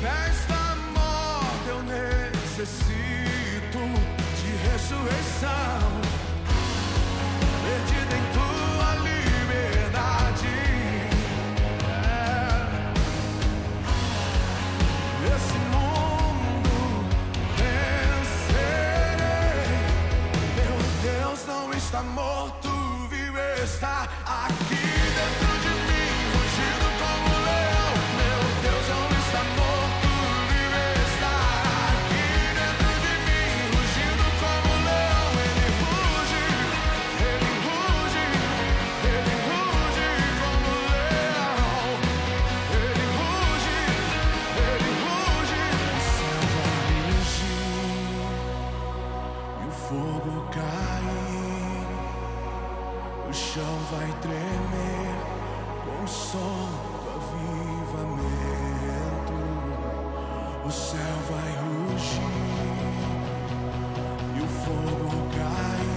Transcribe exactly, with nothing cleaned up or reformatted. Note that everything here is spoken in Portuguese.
Nesta morte eu necessito de ressurreição, perdida em tua liberdade. É. Esse mundo vencerei. Meu Deus não está morto, vivo está aqui dentro de mim, rugindo como um leão. Meu Deus não está morto, vivo está aqui dentro de mim, rugindo como um leão. Ele ruge, ele ruge, ele ruge como um leão. Ele ruge, ele ruge. O céu vai rugir e o fogo cair, o chão vai tremer com o som do avivamento. O céu vai rugir e o fogo cair,